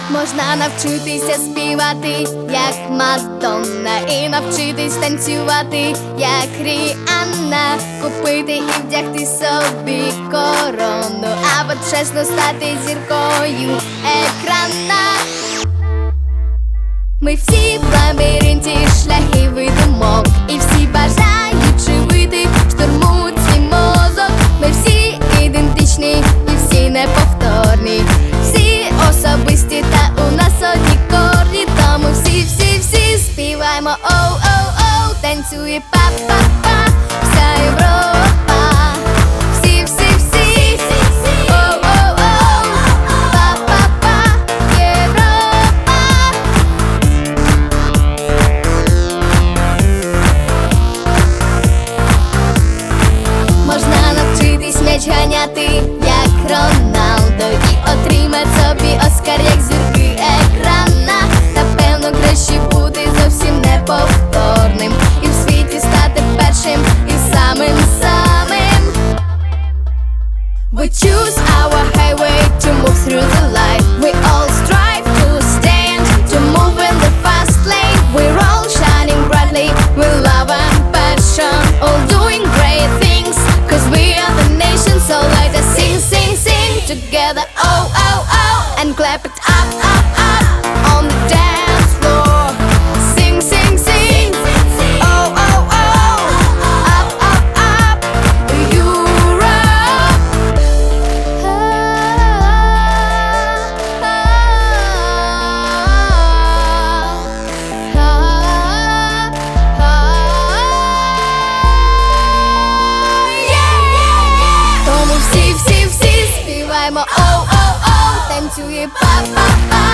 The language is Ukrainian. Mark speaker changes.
Speaker 1: Можна навчитися співати, як Мадонна, і навчитись танцювати, як Ріанна, купити і вдягти собі корону, або чесно стати зіркою екрана. Ми всі в лабіринті шляхів і думок, і всі бажаючи вийти, штурмують свій мозок. Ми всі ідентичні і всі неповторні, всі особисті, та у нас одні корні. Тому всі співаємо оу-оу-оу, танцює па-па-па вся Європа. Всі оу-оу-оу, па-па-па Європа. Можна навчитись м'яч ганяти, як Роналдо, і отримать собі Оскар, як зірки екрана. Напевно, краще бути зовсім неповторним, і в світі стати першим і самим. We choose our highway to move through the light. We all strive to stand, to move in the fast lane. We're all shining brightly with love and passion, all doing great things, 'cause we are the nation. So let us sing, sing, sing together, oh, oh, oh, and clap it up, up, up on the dance floor. Sing, sing, sing, oh, oh, oh, up, up, up, Europe. Тому всі співаємо оу-оу-оу, танцює па-па-па